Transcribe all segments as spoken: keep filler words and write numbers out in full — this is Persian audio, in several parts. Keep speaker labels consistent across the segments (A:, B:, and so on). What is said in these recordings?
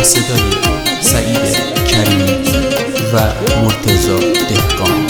A: صدای سعید کریمی و مرتضی دهقان.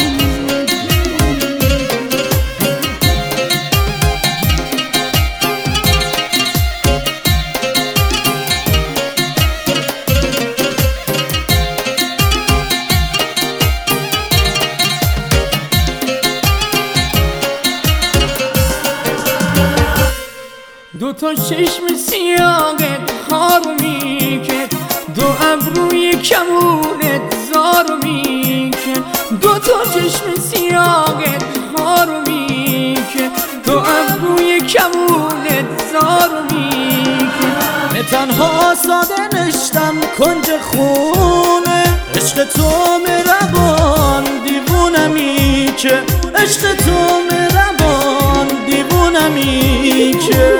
B: دو تا چشم سیاهت خارو میکرد، دو ابروی کمونت زارو میکرد. دو تا چشم سیاهت خارو میکرد، دو ابروی کمونت زارو میکرد.
C: به تنها ساده نشتم کنج خونه، عشق تو مهربان دیوونمی که، عشق تو مهربان دیوونمی که.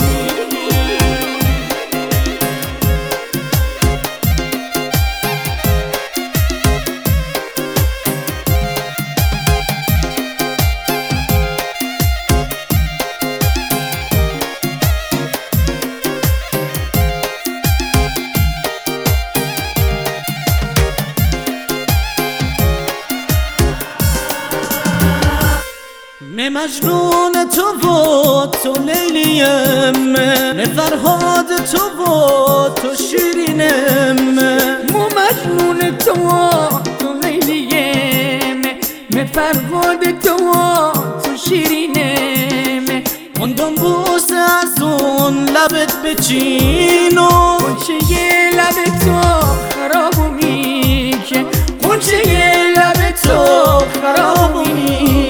C: می مجنون تو و تو لیلیم، می فرهاد تو و تو شیرینم.
B: مو مجنون تو و تو لیلیم، می فرهاد تو و تو شیرینم.
C: موندم بوسه از اون لبت بچین و
B: قنچه لب تو خرابو میکن، قنچه لب تو خرابو میکن.